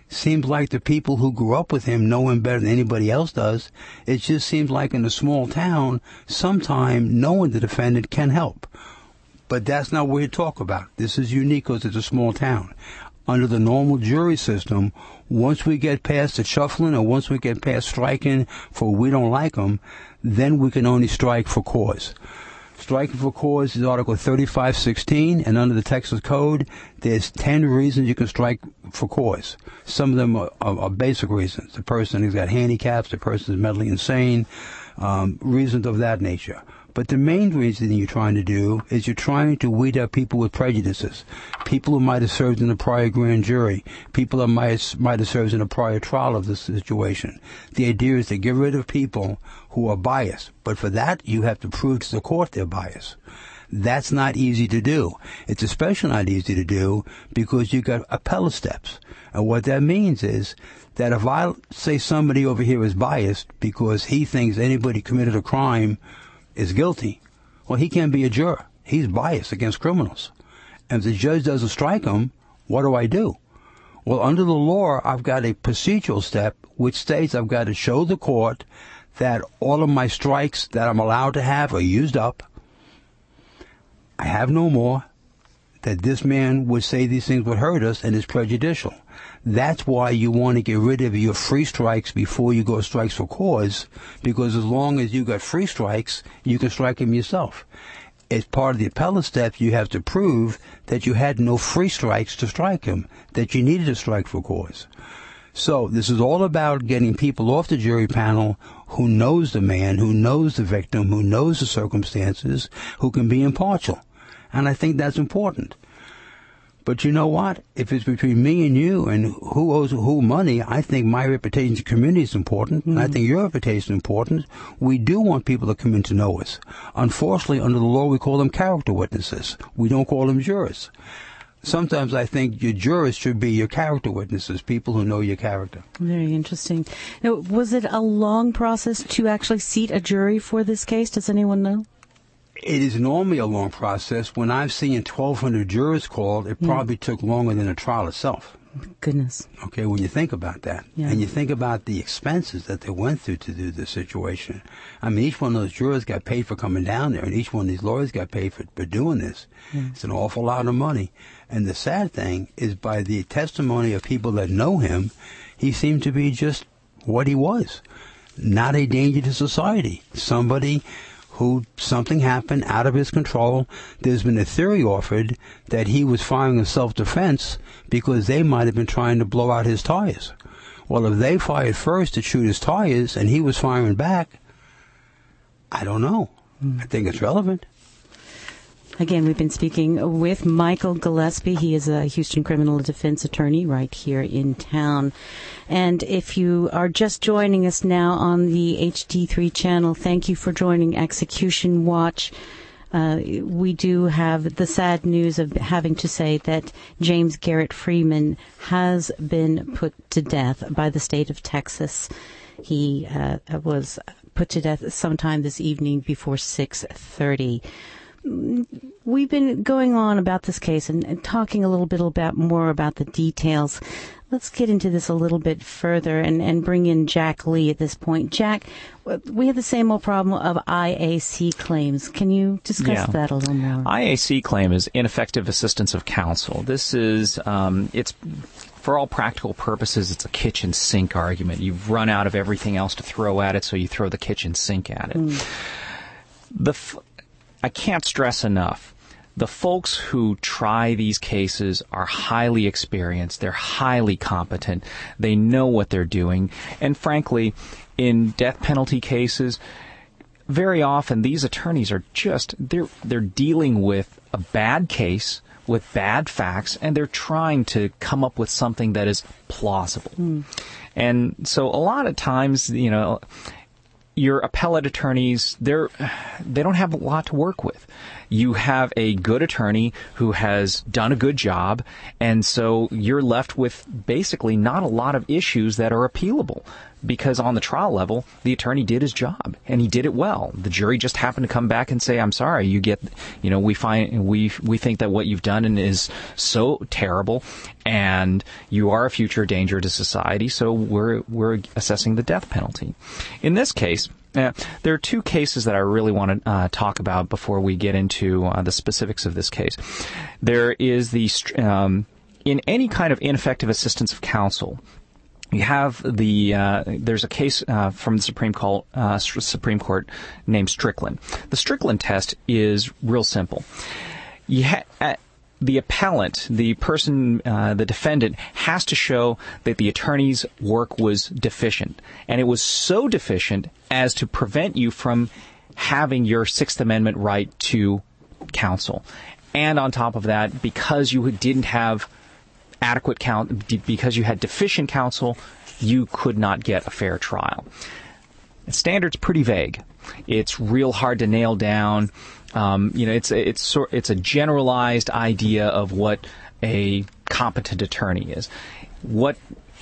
seems like the people who grew up with him know him better than anybody else does. It just seems like in a small town, sometime knowing the defendant can help. But that's not what we talk about. This is unique because it's a small town. Under the normal jury system, once we get past the shuffling or once we get past striking for we don't like them, then we can only strike for cause. Striking for cause is Article thirty-five sixteen, and under the Texas Code, there's ten reasons you can strike for cause. Some of them are, are, are basic reasons. The person has got handicaps, the person is mentally insane, um, reasons of that nature. But the main reason you're trying to do is you're trying to weed out people with prejudices, people who might have served in a prior grand jury, people that might, might have served in a prior trial of this situation. The idea is to get rid of people who are biased. But for that, you have to prove to the court they're biased. That's not easy to do. It's especially not easy to do because you've got appellate steps. And what that means is that if I say somebody over here is biased because he thinks anybody committed a crime is guilty, well, he can't be a juror. He's biased against criminals. And if the judge doesn't strike him, what do I do? Well, under the law, I've got a procedural step which states I've got to show the court that all of my strikes that I'm allowed to have are used up. I have no more. That this man would say these things would hurt us and is prejudicial. That's why you want to get rid of your free strikes before you go strikes for cause, because as long as you got free strikes, you can strike them yourself. As part of the appellate steps, you have to prove that you had no free strikes to strike him, that you needed to strike for cause. So this is all about getting people off the jury panel who knows the man, who knows the victim, who knows the circumstances, who can be impartial. And I think that's important. But you know what? If it's between me and you and who owes who money, I think my reputation to the community is important. Mm-hmm. I think your reputation is important. We do want people to come in to know us. Unfortunately, under the law, we call them character witnesses. We don't call them jurors. Sometimes I think your jurors should be your character witnesses, people who know your character. Very interesting. Now, was it a long process to actually seat a jury for this case? Does anyone know? It is normally a long process. When I've seen twelve hundred jurors called, it probably yeah. took longer than the trial itself. Goodness. Okay, when you think about that. Yeah. And you think about the expenses that they went through to do this situation. I mean, each one of those jurors got paid for coming down there, and each one of these lawyers got paid for, for doing this. Yeah. It's an awful lot of money. And the sad thing is, by the testimony of people that know him, he seemed to be just what he was. Not a danger to society. Somebody who something happened out of his control. There's been a theory offered that he was firing in self-defense because they might have been trying to blow out his tires. Well, if they fired first to shoot his tires and he was firing back, I don't know. Mm. I think it's relevant. Again, we've been speaking with Michael Gillespie. He is a Houston criminal defense attorney right here in town. And if you are just joining us now on the H D three channel, thank you for joining Execution Watch. Uh, we do have the sad news of having to say that James Garrett Freeman has been put to death by the state of Texas. He uh, was put to death sometime this evening before six thirty. We've been going on about this case and, and talking a little bit about more about the details. Let's get into this a little bit further and, and bring in Jack Lee at this point. Jack, we have the same old problem of I A C claims. Can you discuss yeah. that a little more? I A C claim is ineffective assistance of counsel. This is, um, it's, for all practical purposes, it's a kitchen sink argument. You've run out of everything else to throw at it, so you throw the kitchen sink at it. Mm. The f- I can't stress enough, the folks who try these cases are highly experienced, they're highly competent, they know what they're doing, and frankly, in death penalty cases, very often these attorneys are just, they're, they're dealing with a bad case, with bad facts, and they're trying to come up with something that is plausible. Mm. And so a lot of times, you know, your appellate attorneys, they're, they don't have a lot to work with. You have a good attorney who has done a good job, and so you're left with basically not a lot of issues that are appealable. because on the trial level, the attorney did his job and he did it well. The jury just happened to come back and say, "I'm sorry, you get, you know, we find we we think that what you've done is so terrible, and you are a future danger to society. So we're we're assessing the death penalty." In this case, uh, there are two cases that I really want to uh, talk about before we get into uh, the specifics of this case. There is the um, in any kind of ineffective assistance of counsel. You have the uh, there's a case uh, from the Supreme Court, uh, Supreme Court named Strickland. The Strickland test is real simple. You ha- uh, the appellant, the person, uh, the defendant, has to show that the attorney's work was deficient, and it was so deficient as to prevent you from having your Sixth Amendment right to counsel. And on top of that, because you didn't have adequate count, because you had deficient counsel, you could not get a fair trial. The standard's pretty vague. It's real hard to nail down. Um, you know, it's a, it's sort it's a generalized idea of what a competent attorney is. What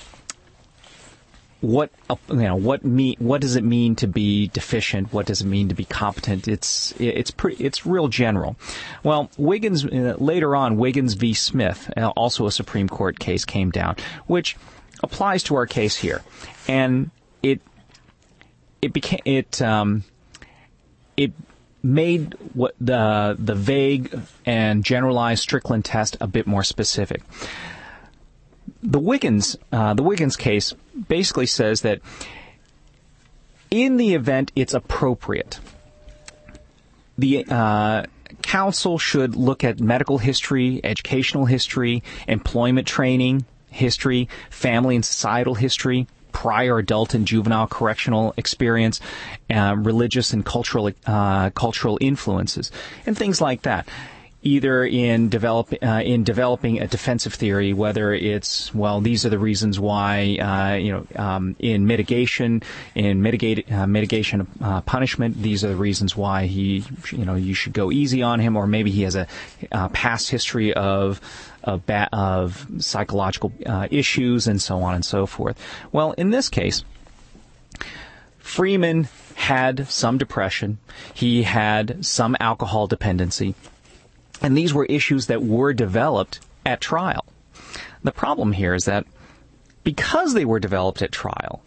what you know what me what does it mean to be deficient? What does it mean to be competent? It's it's pretty it's real general. Well, Wiggins uh, later on, Wiggins v. Smith, uh, also a Supreme Court case, came down, which applies to our case here, and it it became it um, it made what the the vague and generalized Strickland test a bit more specific. The Wiggins, uh, the Wiggins case basically says that in the event it's appropriate, the uh, counsel should look at medical history, educational history, employment training history, family and societal history, prior adult and juvenile correctional experience, uh, religious and cultural uh, cultural influences, and things like that. Either in develop uh, in developing a defensive theory, whether it's well, these are the reasons why uh, you know um, in mitigation, in mitigate uh, mitigation of uh, punishment, these are the reasons why he you know you should go easy on him, or maybe he has a uh, past history of of, ba- of psychological uh, issues and so on and so forth. Well, in this case, Freeman had some depression, he had some alcohol dependency. And these were issues that were developed at trial. The problem here is that because they were developed at trial,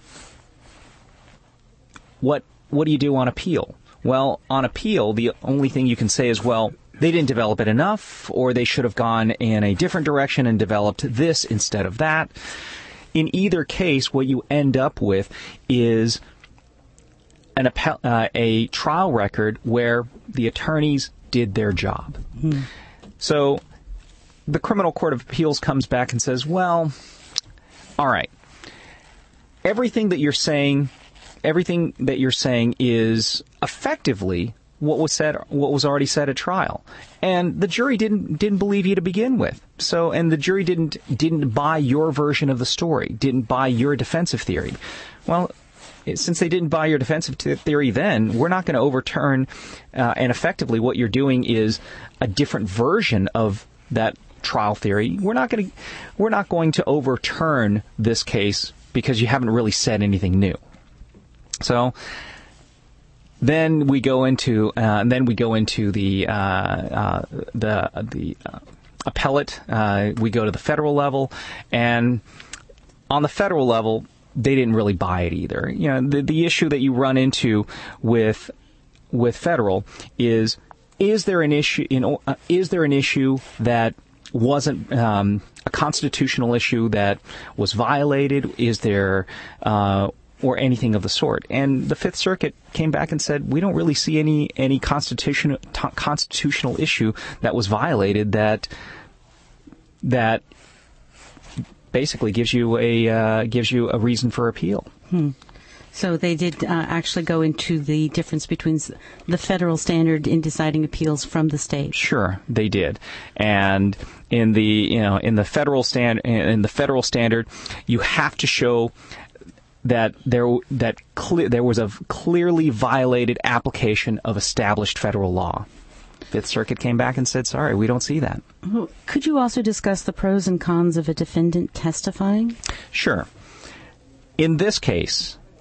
what what do you do on appeal? Well, on appeal, the only thing you can say is, well, they didn't develop it enough, or they should have gone in a different direction and developed this instead of that. In either case, what you end up with is an appel, uh, a trial record where the attorneys did their job. Hmm. So the Criminal Court of Appeals comes back and says, well, all right, everything that you're saying, everything that you're saying is effectively what was said, what was already said at trial. And the jury didn't didn't believe you to begin with. So, and the jury didn't didn't buy your version of the story, didn't buy your defensive theory. Well, since they didn't buy your defensive t- theory then, we're not going to overturn, uh, and effectively what you're doing is a different version of that trial theory. We're not going to, we're not going to overturn this case because you haven't really said anything new. So then we go into, uh, and then we go into the uh, uh, the the uh, appellate. Uh, we go to the federal level, and on the federal level, they didn't really buy it either. You know, the the issue that you run into with with federal is is there an issue in uh, is there an issue that wasn't um, a constitutional issue that was violated? Is there uh, or anything of the sort? And the Fifth Circuit came back and said we don't really see any any constitutional t- constitutional issue that was violated that that. basically gives you a uh, gives you a reason for appeal. Hmm. So they did uh, actually go into the difference between the federal standard in deciding appeals from the state. Sure, they did. And in the you know in the federal stand in the federal standard, you have to show that there that cle- there was a clearly violated application of established federal law. Fifth Circuit came back and said, sorry, we don't see that. Could you also discuss the pros and cons of a defendant testifying? Sure. In this case,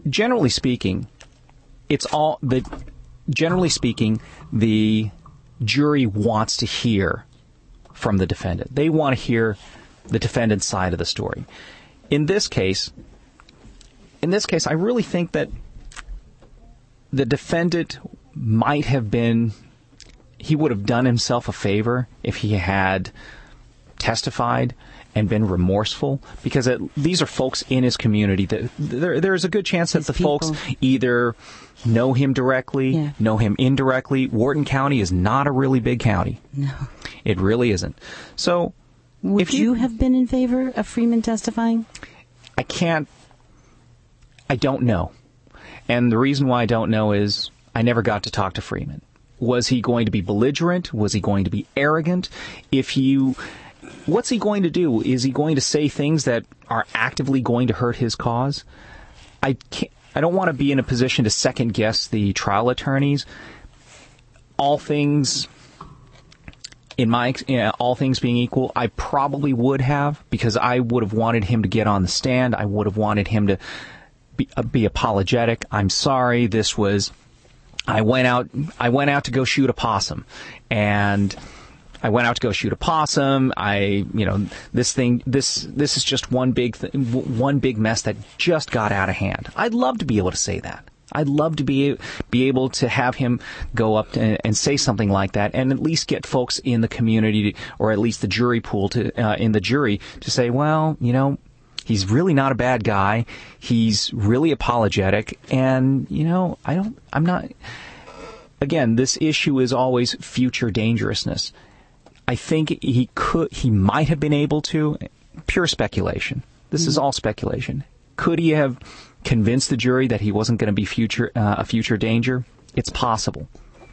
generally speaking, it's all the. Generally speaking, the jury wants to hear from the defendant. They want to hear the defendant's side of the story. In this case, in this case, I really think that the defendant might have been, he would have done himself a favor if he had testified and been remorseful, because it, these are folks in his community. That there, there's a good chance that His the people. folks either know him directly, Yeah. know him indirectly. Wharton County is not a really big county. No. It really isn't. So, Would if you, you have been in favor of Freeman testifying? I can't, I don't know. And the reason why I don't know is I never got to talk to Freeman. Was he going to be belligerent? Was he going to be arrogant? If you, what's he going to do? Is he going to say things that are actively going to hurt his cause? I can't, I don't want to be in a position to second guess the trial attorneys. All things, in my, you know, all things being equal, I probably would have, because I would have wanted him to get on the stand. I would have wanted him to be, uh, be apologetic. I'm sorry. This was, I went out, I went out to go shoot a possum, and I went out to go shoot a possum. I, you know, this thing, this, this is just one big, th- one big mess that just got out of hand. I'd love to be able to say that. I'd love to be be able to have him go up to, and say something like that, and at least get folks in the community, to, or at least the jury pool, to uh, in the jury to say, well, you know, he's really not a bad guy. He's really apologetic, and you know, I don't, I'm not. Again, this issue is always future dangerousness. I think he could, he might have been able to. Pure speculation. This mm-hmm. is all speculation. Could he have convinced the jury that he wasn't going to be future uh, a future danger? It's possible.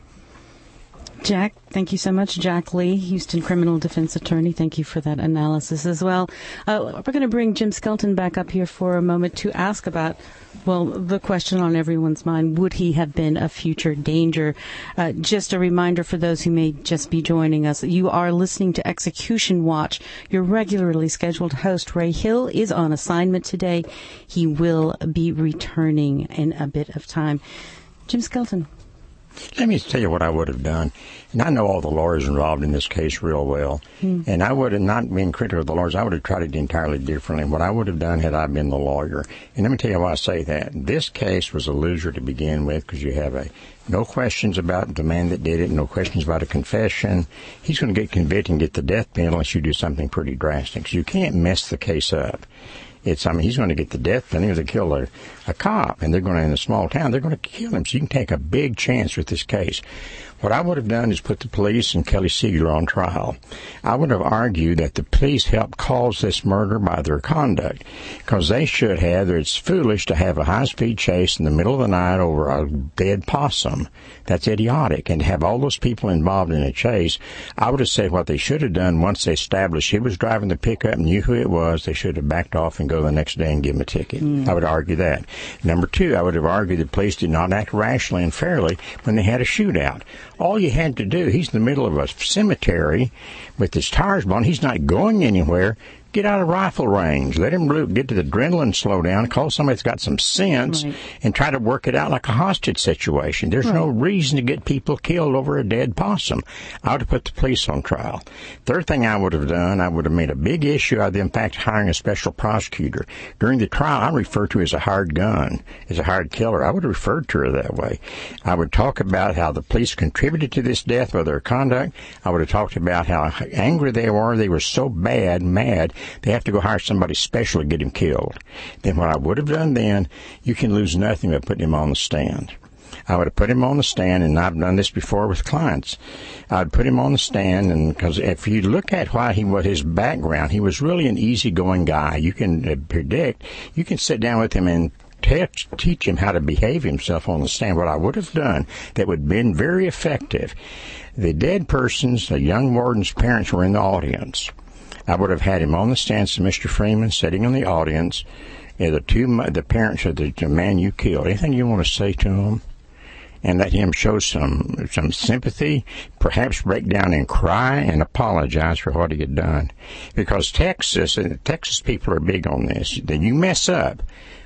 Jack, thank you so much. Jack Lee, Houston criminal defense attorney. Thank you for that analysis as well. Uh, we're going to bring Jim Skelton back up here for a moment to ask about, well, the question on everyone's mind: would he have been a future danger? Uh, just a reminder for those who may just be joining us, you are listening to Execution Watch. Your regularly scheduled host, Ray Hill, is on assignment today. He will be returning in a bit of time. Jim Skelton. Let me tell you what I would have done. And I know all the lawyers involved in this case real well. Hmm. And I would have not been critical of the lawyers. I would have tried it entirely differently. What I would have done had I been the lawyer. And let me tell you why I say that. This case was a loser to begin with, because you have a no questions about the man that did it, no questions about a confession. He's going to get convicted and get the death penalty unless you do something pretty drastic. So you can't mess the case up. It's, I mean, he's going to get the death penalty. They kill a, a cop, and they're going to, in a small town, they're going to kill him. So you can take a big chance with this case. What I would have done is put the police and Kelly Siegler on trial. I would have argued that the police helped cause this murder by their conduct, because they should have. It's foolish to have a high-speed chase in the middle of the night over a dead possum. That's idiotic. And to have all those people involved in a chase, I would have said what they should have done once they established he was driving the pickup and knew who it was, they should have backed off and go the next day and give him a ticket. Mm. I would argue that. Number two, I would have argued the police did not act rationally and fairly when they had a shootout. All you had to do, he's in the middle of a cemetery with his tires blown. He's not going anywhere. Get out of rifle range. Let him get to the adrenaline slow down. Call somebody that's got some sense, right, and try to work it out like a hostage situation. There's right. no reason to get people killed over a dead possum. I would have put the police on trial. Third thing I would have done, I would have made a big issue out of the, in fact, hiring a special prosecutor. During the trial, I referred to her as a hired gun, as a hired killer. I would have referred to her that way. I would talk about how the police contributed to this death by their conduct. I would have talked about how angry they were. They were so bad, mad, they have to go hire somebody special to get him killed. Then what I would have done then, you can lose nothing by putting him on the stand. I would have put him on the stand, and I've done this before with clients. I'd put him on the stand, and because if you look at why he, what his background, he was really an easygoing guy. You can uh, predict, you can sit down with him and Teach, teach him how to behave himself on the stand. What I would have done that would have been very effective, the dead person's, the young warden's parents were in the audience. I would have had him on the stand, so Mister Freeman sitting in the audience, and the two, the parents of the, the man you killed. Anything you want to say to him? And let him show some some sympathy, perhaps break down and cry and apologize for what he had done. Because Texas, and Texas people are big on this, that you mess up,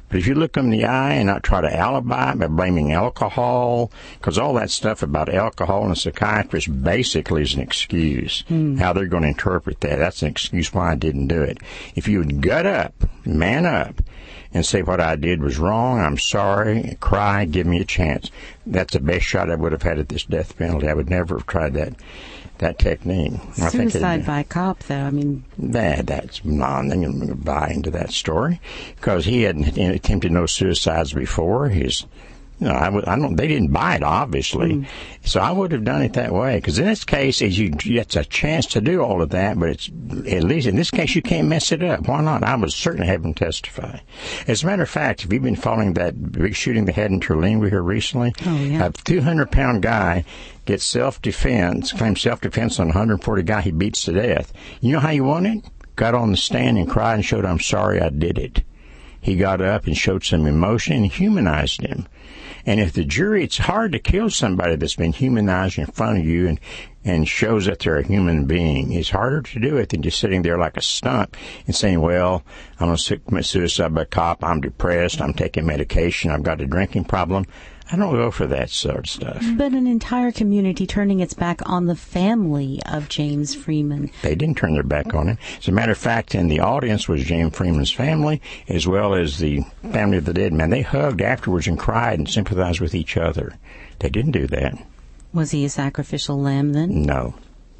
But if you look them in the eye and not try to alibi by blaming alcohol, because all that stuff about alcohol and a psychiatrist basically is an excuse. Mm. How they're going to interpret that, that's an excuse why I didn't do it. If you would gut up, man up, and say what I did was wrong, I'm sorry, cry, give me a chance, that's the best shot I would have had at this death penalty. I would never have tried that that technique. I think Suicide by cop, though, I mean... That, that's non, I'm going to buy into that story, because he hadn't attempted no suicides before. His... No, I, would, I don't. They didn't buy it, obviously. Mm. So I would have done it that way. Because in this case, is you, it's a chance to do all of that, but it's at least in this case you can't mess it up. Why not? I would certainly have him testify. As a matter of fact, have you been following that big shooting they had in Terlingua here recently? Oh yeah. A two hundred pound guy gets self-defense, claims self-defense on a one hundred forty guy he beats to death. You know how he won it? Got on the stand and cried and showed, "I'm sorry I did it." He got up and showed some emotion and humanized him. And if the jury, it's hard to kill somebody that's been humanized in front of you and, and shows that they're a human being. It's harder to do it than just sitting there like a stump and saying, well, I'm going to commit suicide by cop, I'm depressed, I'm taking medication, I've got a drinking problem. I don't go for that sort of stuff. But an entire community turning its back on the family of James Freeman. They didn't turn their back on him. As a matter of fact, in the audience was James Freeman's family, as well as the family of the dead man. They hugged afterwards and cried and sympathized with each other. They didn't do that. Was he a sacrificial lamb then? No.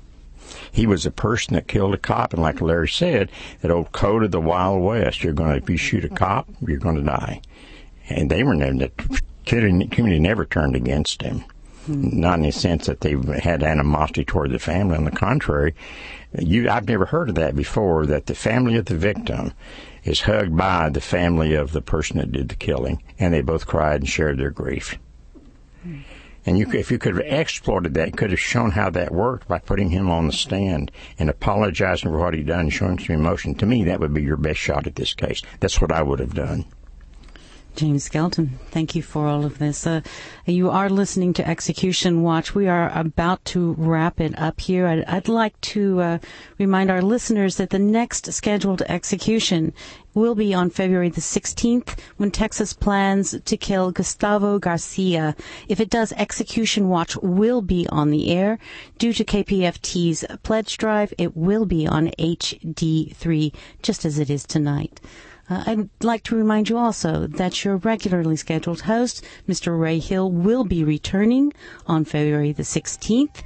He was a person that killed a cop, and like Larry said, that old code of the Wild West, you're going to, if you shoot a cop, you're going to die. And they were never... The community never turned against him, hmm. not in the sense that they had animosity toward the family. On the contrary, you, I've never heard of that before, that the family of the victim is hugged by the family of the person that did the killing, and they both cried and shared their grief. Hmm. And you, if you could have exploited that, you could have shown how that worked by putting him on the stand and apologizing for what he'd done and showing some emotion. To me, that would be your best shot at this case. That's what I would have done. James Skelton, thank you for all of this. Uh, you are listening to Execution Watch. We are about to wrap it up here. I'd, I'd like to uh, remind our listeners that the next scheduled execution will be on February the sixteenth, when Texas plans to kill Gustavo Garcia. If it does, Execution Watch will be on the air. Due to K P F T's pledge drive, it will be on H D three, just as it is tonight. Uh, I'd like to remind you also that your regularly scheduled host, Mister Ray Hill, will be returning on February the sixteenth.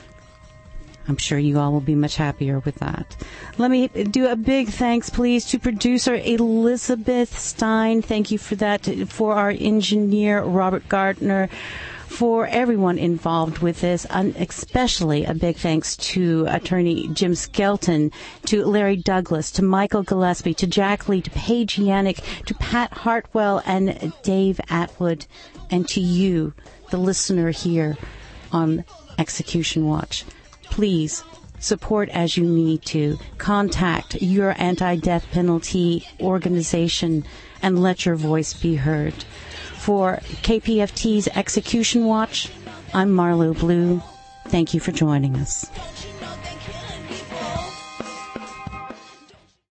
I'm sure you all will be much happier with that. Let me do a big thanks, please, to producer Elizabeth Stein. Thank you for that. For our engineer, Robert Gardner. For everyone involved with this, and especially a big thanks to attorney Jim Skelton, to Larry Douglas, to Michael Gillespie, to Jack Lee, to Paige Yannick, to Pat Hartwell and Dave Atwood, and to you, the listener here on Execution Watch. Please support as you need to. Contact your anti-death penalty organization and let your voice be heard. For K P F T's Execution Watch, I'm Marlo Blue. Thank you for joining us.